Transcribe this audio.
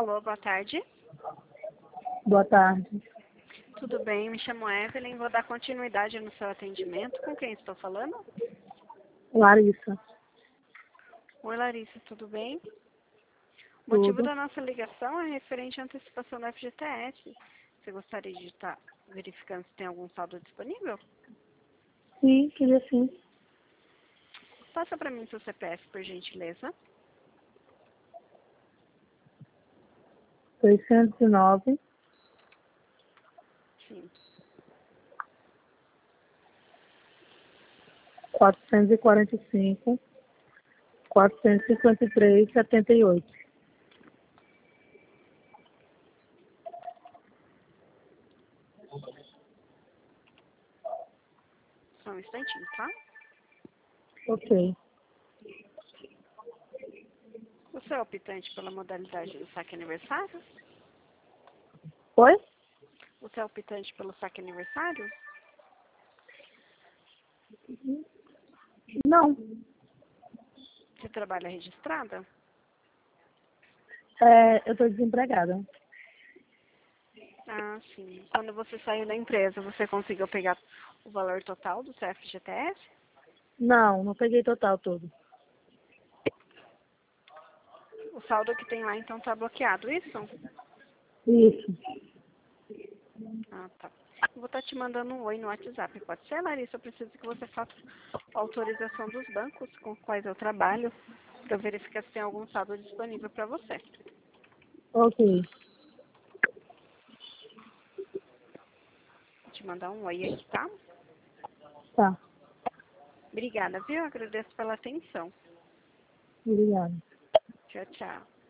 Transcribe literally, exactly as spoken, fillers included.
Alô, boa tarde. Boa tarde. Tudo bem? Me chamo Evelyn. Vou dar continuidade no seu atendimento. Com quem estou falando? Larissa. Oi, Larissa. Tudo bem? O motivo Tudo. da nossa ligação é referente à antecipação do F G T S. Você gostaria de estar verificando se tem algum saldo disponível? Sim, queria sim. Passa para mim seu C P F, por gentileza. seiscentos e nove, Sim. quatrocentos e quarenta e cinco, quatrocentos e cinquenta e três, setenta e oito. Só um instantinho, tá? Ok. Você é optante pela modalidade do saque aniversário? Oi? Você é optante pelo saque aniversário? Não. Você trabalha registrada? É, eu estou desempregada. Ah, sim. Quando você saiu da empresa, você conseguiu pegar o valor total do seu F G T S? Não, não peguei total todo. O saldo que tem lá, então, está bloqueado, isso? Isso. Ah, tá. Eu vou estar te mandando um oi no WhatsApp. Pode ser, Larissa? Eu preciso que você faça a autorização dos bancos com os quais eu trabalho para verificar se tem algum saldo disponível para você. Ok. Vou te mandar um oi aqui, tá? Tá. Obrigada, viu? Eu agradeço pela atenção. Obrigada. Tchau, tchau.